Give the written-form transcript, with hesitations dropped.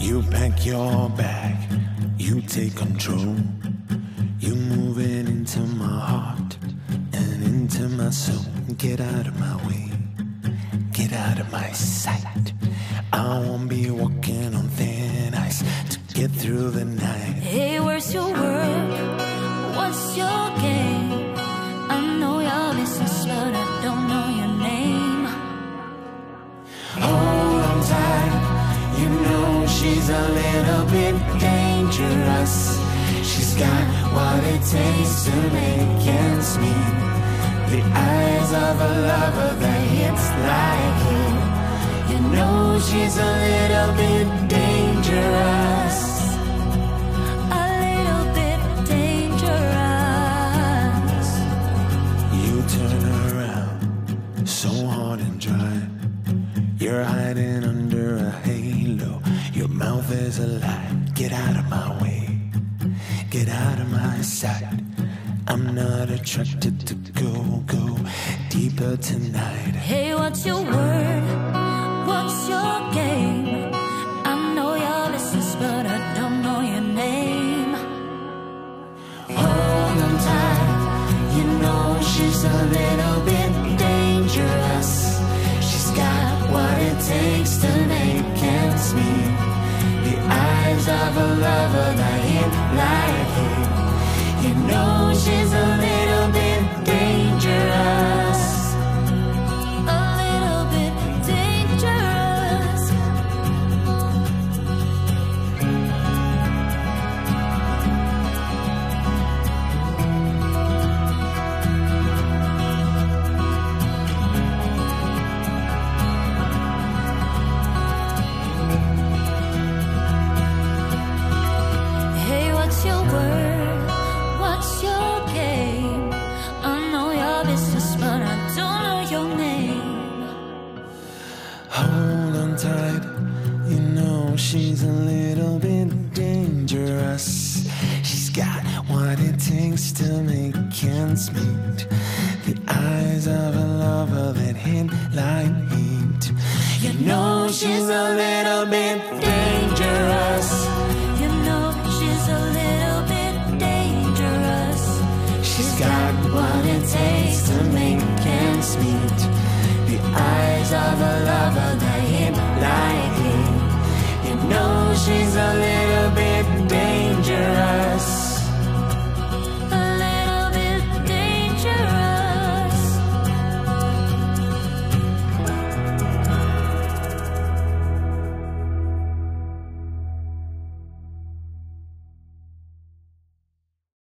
You pack your bag, you take control. You moving into my heart and into my soul. Get out of my way, get out of my sight. I won't be walking on thin ice to get through the night. Hey, where's your work? What's your game? I know your business, but I don't know your name. Hold on tight, you know she's a little bit dangerous. She's got what it takes to make ends meet. The eyes of a lover that hits like him. You know she's a little bit dangerous. A little bit dangerous. You turn around, so hard and dry. You're hiding under a halo. Your mouth is a lie. Get out of my way, get out of my sight. I'm not attracted to go deeper tonight. Hey, what's your word? What's your game? I know your business, but I don't know your name. Hold on tight, you know she's a little bit dangerous. She's got what it takes to make ends meet. The eyes of a lover that hit like him. You know she's a little bit dangerous. A little bit dangerous. Hey, what's your word? What's your game? I know your business, but I don't know your name. Hold on tight, you know she's a little bit dangerous. She's got what it takes to make ends meet. The eyes of a lover that hit like heat. You know she's a little bit dangerous. You know she's a little bit dangerous. She's got what it takes to make ends meet. The eyes of a lover